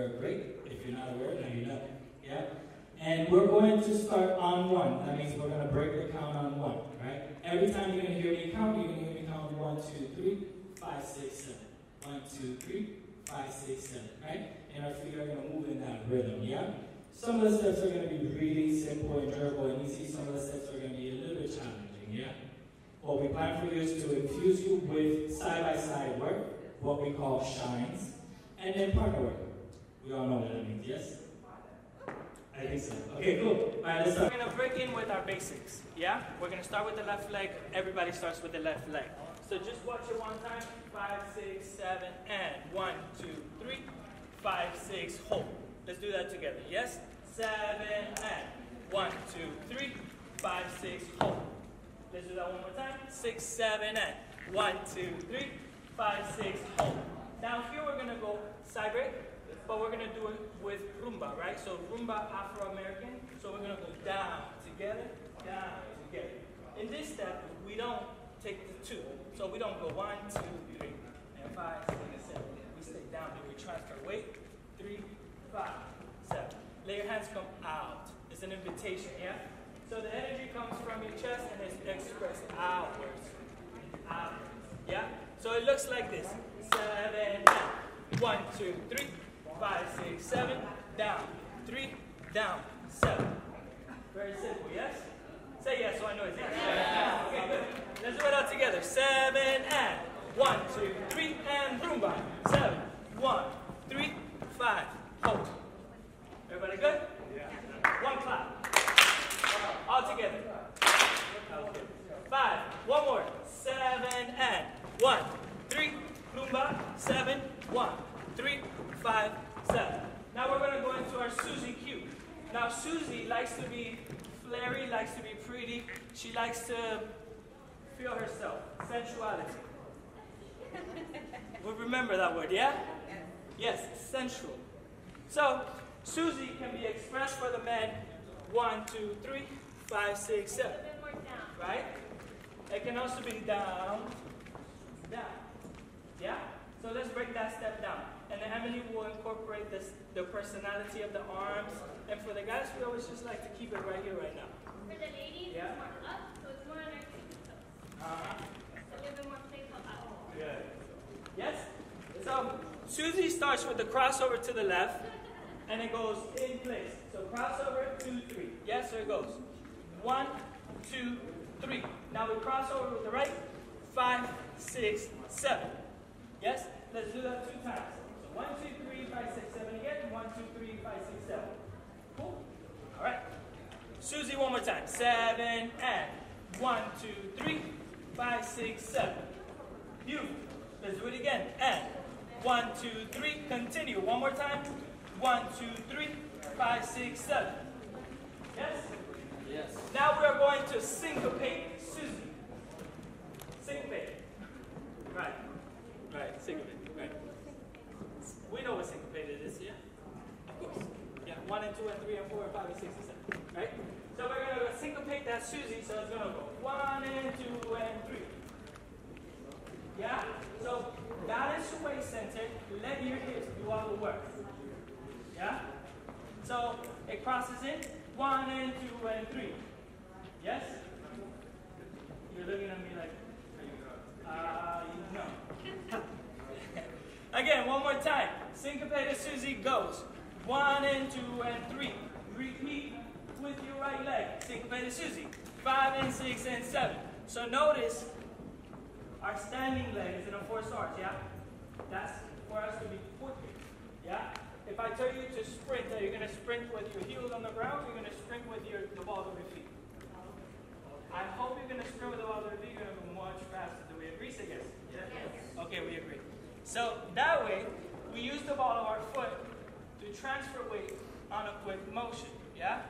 aware, great. If you're not aware, now you know. Yeah? And we're going to start on 1. That means we're going to break the count on 1, right? Every time you're going to hear me count, you're going to hear me count 1, 2, 3, 5, 6, 7. 1, 2, 3, 5, 6, 7, right? And our feet are going to move in that rhythm, yeah? Some of the steps are going to be really simple and durable, and you see some of the steps are going to be a little bit challenging, yeah? What we plan for you is to infuse you with side-by-side work, what we call shines, and then partner work. We all know what that means, yes? I think so. Okay, cool. All right, let's start. We're going to break in with our basics, yeah? We're going to start with the left leg. Everybody starts with the left leg. So just watch it one time. 5, 6, 7, and 1, 2, 3, 5, 6, hold. Let's do that together, yes? 7, and 1, 2, 3, 5, 6, hold. Let's do that one more time. 6, 7, and 1, 2, 3, 5, 6, hold. Now here we're going to go side break, but we're going to do it with rumba, right? So rumba Afro-American. So we're going to go down, together, In this step, we don't take the 2. So we don't go 1, 2, 3, and 5, 6, 7. We stay down, then we transfer weight. 3, 5, 7. Let your hands come out. It's an invitation, yeah? So the energy comes from your chest and it's expressed outwards. Yeah? So it looks like this. 7, down. 1, 2, 3, 5, 6, 7, down. 3, down, 7. Very simple, yes? Say yes so I know it's yes. Yeah. Okay, good. Let's do it all together. 7, and 1, 2, 3, and rumba. 7, 1, 3, 5, hold. Everybody good? Yeah. One clap. All together. 5. One more. 7, and 1, 3, rumba. 7, 1, 3, 5, 7. Now we're going to go into our Susie cue. Now Susie likes to be flary, likes to be pretty. She likes to feel herself. Sensuality. We remember that word, yeah? Yes, sensual. So Susie can be expressed for the men 1, 2, 3, 5, 6, 7. Right? It can also be down, down. Yeah? So let's break that step down. And then Emily will incorporate the personality of the arms. And for the guys, we always just like to keep it right here, right now. For the ladies, yeah. It's more up, so it's more on our toes. A little bit more playful up. Good. Yes? So Susie starts with the crossover to the left, and it goes in place. So crossover, 2, 3. Yes, so it goes. 1, 2, 3. Now we cross over with the right. 5, 6, 7. Yes? Let's do that 2 times. So 1, 2, 3, 5, 6, 7 again. 1, 2, 3, 5, 6, 7. Cool? All right. Susie, one more time. 7, and 1, 2, 3, 5, 6, 7. Beautiful. Let's do it again. And 1, 2, 3. Continue. One more time. 1, 2, 3, 5, 6, 7. Yes? Yes. Now we are going to syncopate Susie. Syncopate. Right. Right. Syncopate. Right. We know what syncopated is, yeah? Of course. Yeah. 1 and 2 and 3 and 4 and 5 and 6 and 7. Right? So we're going to syncopate that Susie, so it's going to go 1 and 2 and 3. Yeah? So balance your waist center. Let your hips do all the work. Yeah? So it crosses in 1 and 2 and 3. Yes? You're looking at me like, you know. Again, one more time. Syncopated Susie goes 1 and 2 and 3. Repeat with your right leg. Syncopated Susie. 5 and 6 and 7. So notice our standing leg is in a forced arch, yeah? That's for us to be quicker, yeah? If I tell you to sprint, are you going to sprint with your heels on the ground, or you're going to sprint with the balls of your feet? I hope you're going to sprint with the balls of your feet. You're going to go much faster. Do we agree? Say yes. Yes. Okay, we agree. So that way, we use the ball of our foot to transfer weight on a quick motion. Yeah?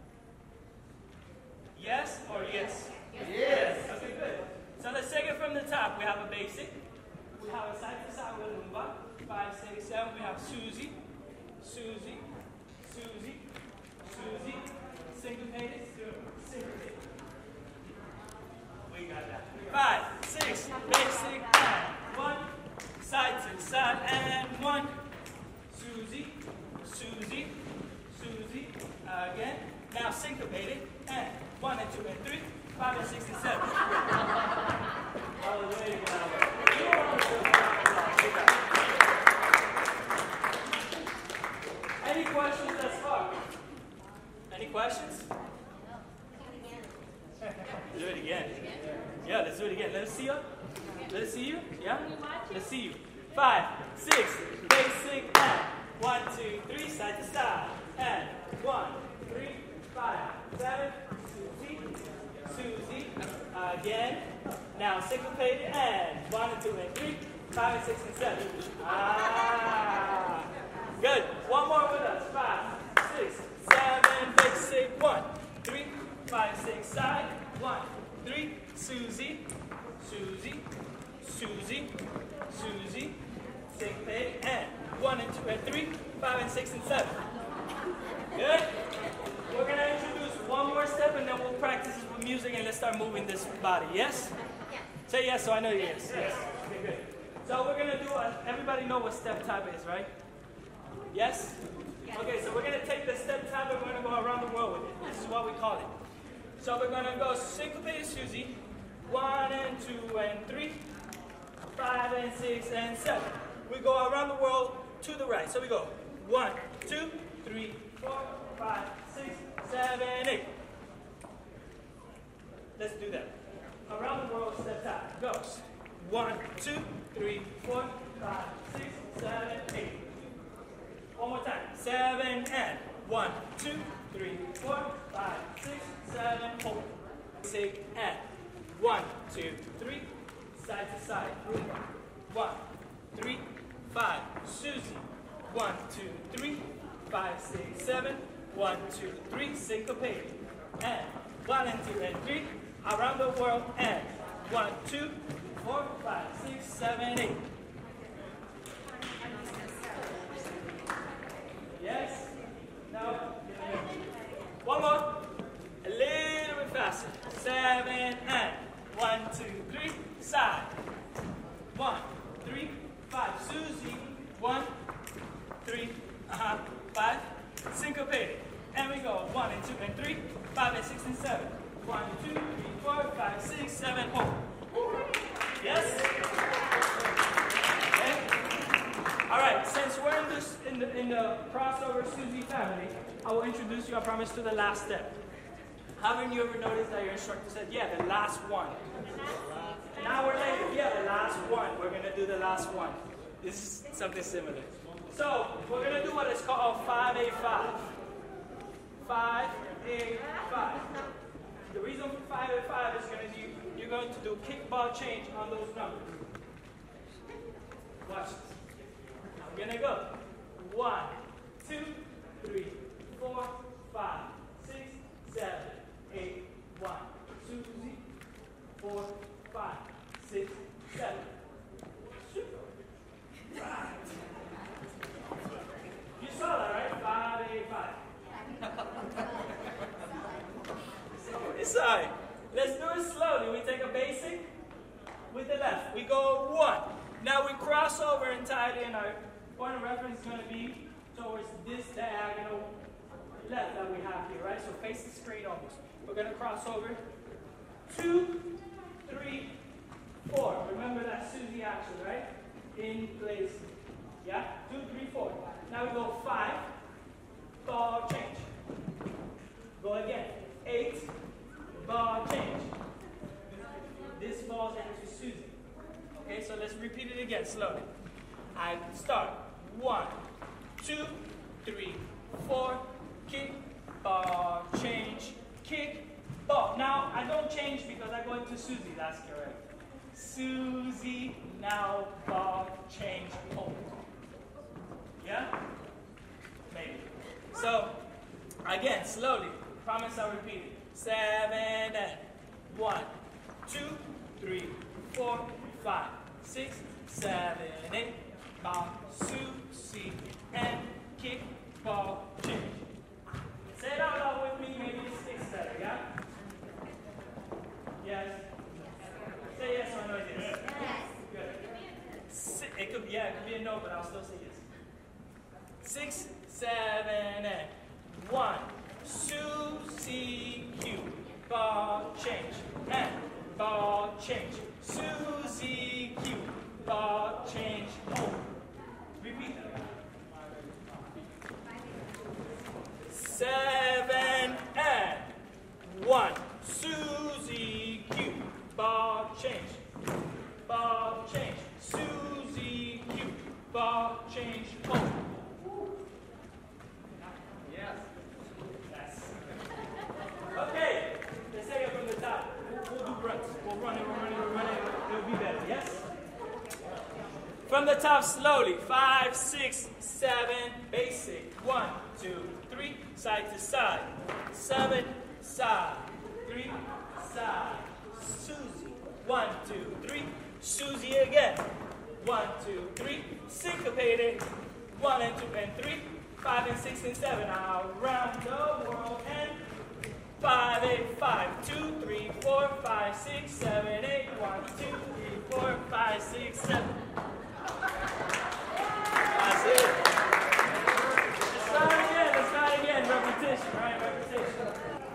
Yes or yes? Yes. Okay, good. So let's take it from the top. We have a basic. We have a side to side with rumba. 5, 6, 7. We have Susie. Susie, Susie, Susie, syncopated, syncopated. We got that. 5, 6, basic, and 1, side to side, and 1. Susie, two, and three, 5 and 6 and 7. I was waiting for that one. Any questions thus far? Any questions? Do it again. Yeah, let's do it again. Let's see you. Let's see you. Yeah? Let's see you. 5, 6, basic and 1, 2, 3, side to side. And 1, 3, 5, 7, Susie. Again. Now syncopated and 1 and 2 and 3, 5 and 6 and 7. Ah. Good. One more with us. 5, 6, 7, basic. 1, 3, 5, 6, side. 1, 3, Susie. Syncopated and 1 and 2 and 3, 5 and 6 and 7. Good? We're going to introduce one more step and then we'll practice this with music and let's start moving this body. Yes? Yeah. Say yes so I know yes. Yes. Okay, good. So we're going to do, everybody know what step tap is, right? Yes? Okay, so we're going to take the step tap and we're going to go around the world with it. This is what we call it. So we're going to go syncopated Susie, 1 and 2 and 3, 5 and 6 and 7. We go around the world to the right. So we go 1, 2, 3, 4, 5, 6, 7, 8. Let's do that. Around the world, step tap. Goes 1, 2, 3, 4, 5, 6, 7, 8. One more time. 7 and 1, 2, 3, 4, 5, 6, 7, 8. 6 and 1, 2, 3, side to side. 1, 3, 5. Susie. 1, 2, 3, 5, 6, 7. 1, 2, 3. Syncopated. And 1 and 2 and 3. Around the world. And 1, 2, 4, 5, 6, 7, 8. Yes? Now, one more. A little bit faster. 7 and 1, 2, 3. Side. 1, 3, 5. Susie. 1, 3, 5. Syncopated. And we go 1 and 2 and 3, 5 and 6 and 7. 1, 2, 3, 4, 5, 6, 7, 8. Yes? Okay. All right. Since we're in the crossover Susie family, I will introduce you, I promise, to the last step. Haven't you ever noticed that your instructor said, yeah, the last one? An hour later, yeah, the last one. We're going to do the last one. This is something similar. So, we're going to do what is called 5-8-5. 5-8-5. The reason for 5-8-5 is going to be, you're going to do kickball change on those numbers. Watch this. I'm going to go 1, 2, 3, 4, 5, 6, 7, 8, 1. Susie, 4, 5, 6, 7. Right. You saw that, right? 5-8-5. It's all right. Let's do it slowly. We take a basic with the left. We go 1. Now we cross over entirely, and our point of reference is going to be towards this diagonal left that we have here, right? So face the screen almost. We're going to cross over. 2, 3, 4. Remember that Susie action, right? In place. Yeah? 2, 3, 4. Now we go 5. Ball change. Go again. 8. Ball change. This falls into Susie. Okay, so let's repeat it again slowly. I start. 1, 2, 3, 4. Kick. Ball change. Kick. Ball. Now I don't change because I go into Susie. That's correct. Susie. Now ball change. Hold. Yeah? Maybe. So, again, slowly. Promise I'll repeat it. 7 and 1, 2, 3, 4, 5, 6, 7, 8. Ball, Susie, and kick, ball, change. Say it out loud with me. Maybe it sticks better, yeah? Yes? Say yes or no, yes? Good. It could be a no, but I'll still say yes. 6, 7, and 1. Susie, Q. Ball. change, and ball change. Susie Q, ball change, home. Repeat that. 7 and 1. Susie Q, ball change, ball change. Susie Q, ball change, home. Yes. Yes. Okay. Let's take it from the top. We'll do runs. We'll run it. It'll be better. Yes? From the top slowly. 5, 6, 7. Basic. 1, 2, 3. Side to side. 7. Side. 3. Side. Susie. 1, 2, 3. Susie again. 1, 2, 3. Syncopated. 1 and 2 and 3. 5 and 6 and 7. Around the world and 5, 8, 5, 2, 3, 4, 5, 6, 7, 8, 1, 2, 3, 4, 5, 6, 7. That's it. Let's try it again. Repetition, right? Repetition.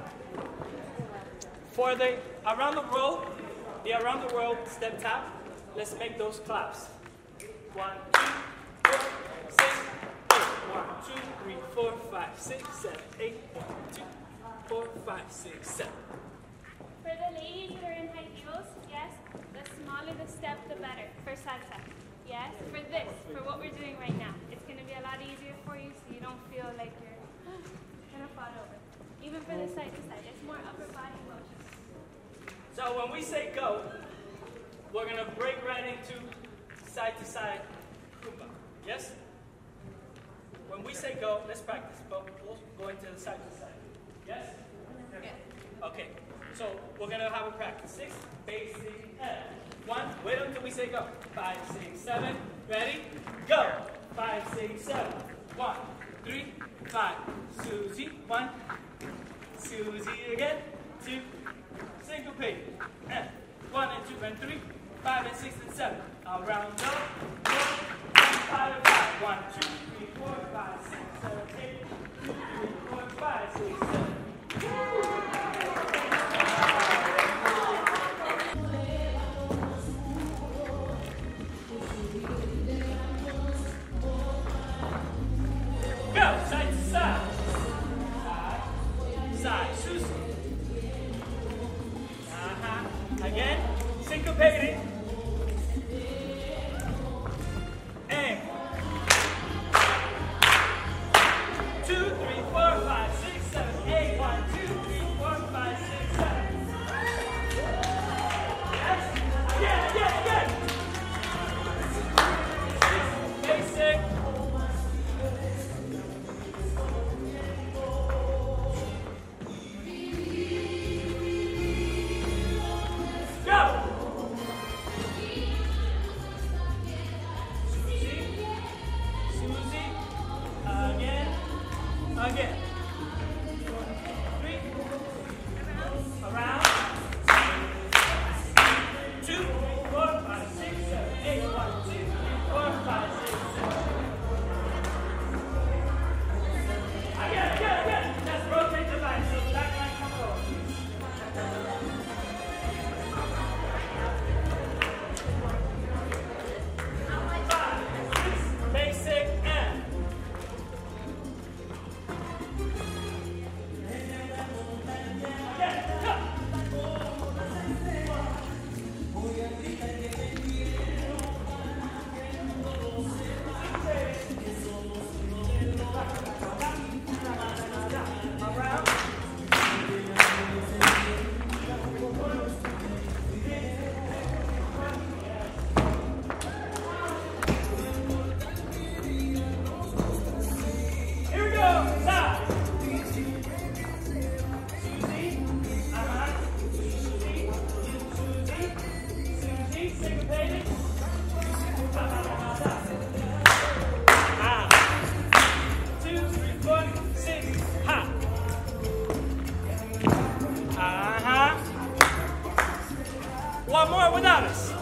For the around the world step tap, let's make those claps. 1, 2, 4, 6, 8. 1, 2, 3, 4, 5, 6, 7, 8, 1, 2, 4, 5, 6, 7. For the ladies that are in high heels, yes, the smaller the step, the better for salsa. Yes, for this, for what we're doing right now, it's going to be a lot easier for you so you don't feel like you're going to fall over. Even for the side to side, it's more upper body motion. So when we say go, we're going to break right into side to side Kumba. Yes? When we say go, let's practice. We'll go into the side to side. Yes? Okay. So we're going to have a practice. 6, basic, and 1. Wait until we say go. 5, 6, 7. Ready? Go. 5, 6, 7. 1, 3, 5. Susie. 1. Susie again. 2. Syncopate. And 1 and 2 and 3. 5 and 6 and 7. Around the 4, 5 and 5. 1, 2, 3, 4, 5, 6, 7, 8. 2, 3, 4, 5, 6, 7. Go, side to side. Side, side, Susie. Again, syncopated. And 2, 3, 4, 5, 6, 7, 8. 1, 2, 3, 4, 5, 6, 7. Yes. Again. Basic. Again. 3. Around. 2, 3, 4, 5, 6, 7, 8. 1, 2, 3, 4, 5, 6, 7. Again. Just rotate the line so the back line comes over. 5, 6, basic, and one more without us.